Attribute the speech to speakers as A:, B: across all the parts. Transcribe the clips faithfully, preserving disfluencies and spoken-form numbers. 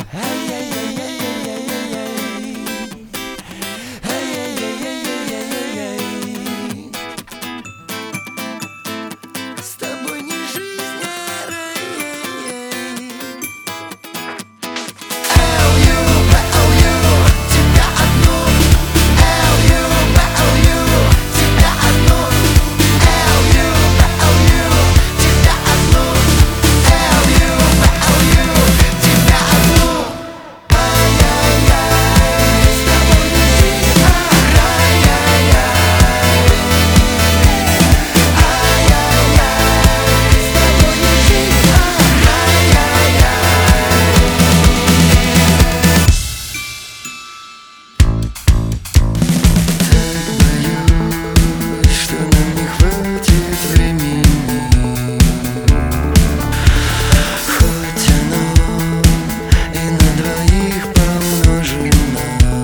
A: С тобой не жизнь, а рай. Тебя одну, тебя одну, тебя одну, тебя одну. Ай-яй-яй, с тобой не жизнь, а рай. Ай-яй-яй, с тобой не жизнь, а рай. Что нам не хватит времени, хоть оно и на двоих помножено.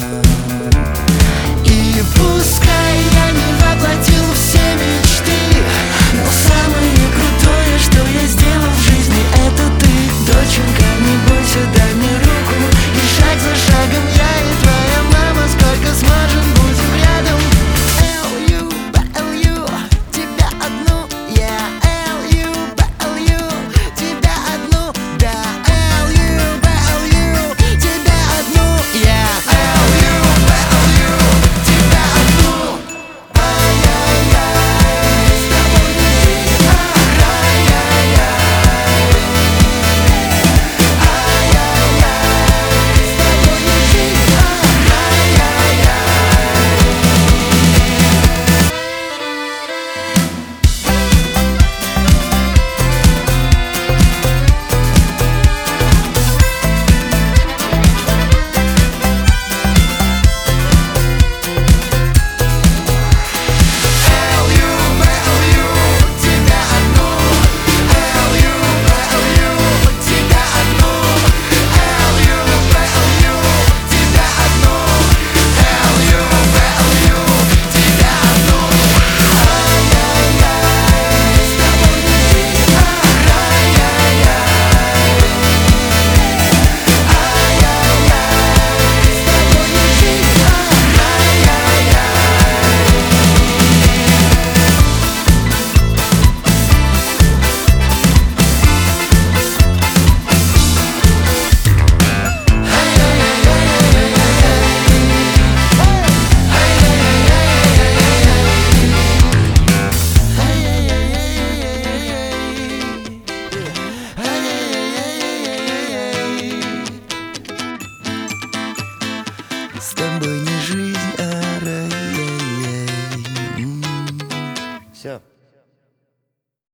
A: И пускай я не воплотил все мечты, но самое крутое, что я сделал в жизни, это ты, доченька, не бойся, дай мне руку, и шаг за шагом я и твоя мама, сколько сможем, будем рядом. L-U-B-L-U, тебя одну, yeah. L-U-B-L-U, тебя одну, да. L-U-B-L-U, тебя одну, yeah. L-U-B-L-U, тебя одну. Ай-яй-яй, с тобой не жизнь, а рай. Ай-яй-яй, с тобой не жизнь, а рай. L-U-B-L-U, тебя одну. L-U-B-L-U, тебя одну. L-U-B-L-U, тебя одну. L-U-B-L-U, тебя одну. Ай-яй-яй, с тобой не жизнь, а рай. Ай-яй-яй, с тобой не жизнь, а с тобой не жизнь, а рай. Все.